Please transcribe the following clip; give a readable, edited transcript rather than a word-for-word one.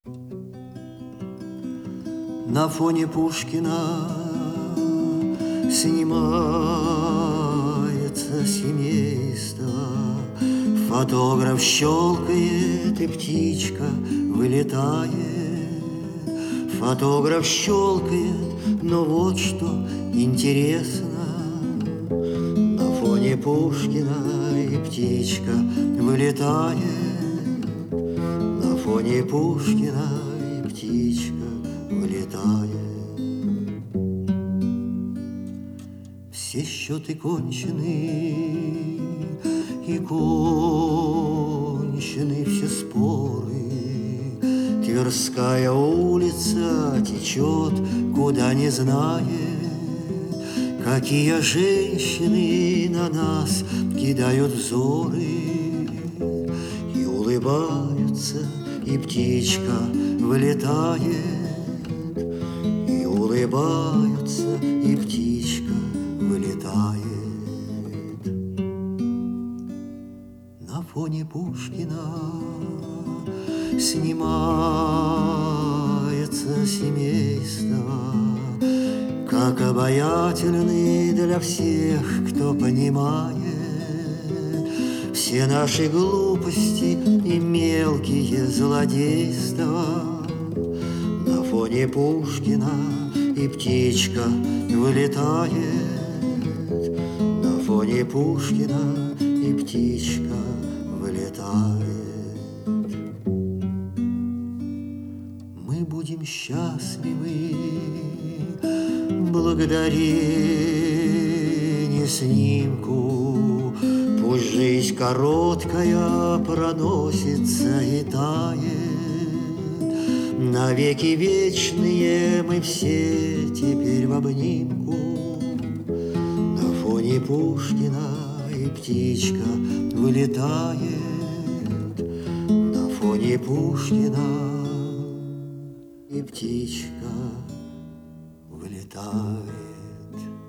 На фоне Пушкина снимается семейство. Фотограф щелкает, и птичка вылетает. Фотограф щелкает, но вот что интересно. На фоне Пушкина и птичка вылетает. На фоне Пушкина и птичка вылетает. Все счеты кончены, и кончены все споры. Тверская улица течет, куда не знает. Какие женщины на нас кидают взоры. И улыбаются, и птичка вылетает. И улыбаются, и птичка вылетает. На фоне Пушкина снимается семейство. Как обаятельны для всех, кто понимает все наши глупости и мелкие злодейства. На фоне Пушкина и птичка вылетает. На фоне Пушкина и птичка вылетает. Мы будем счастливы благодарение снимку. Пусть жизнь короткая проносится и тает. Навеки вечные мы все теперь в обнимку. На фоне Пушкина и птичка вылетает. На фоне Пушкина и птичка вылетает.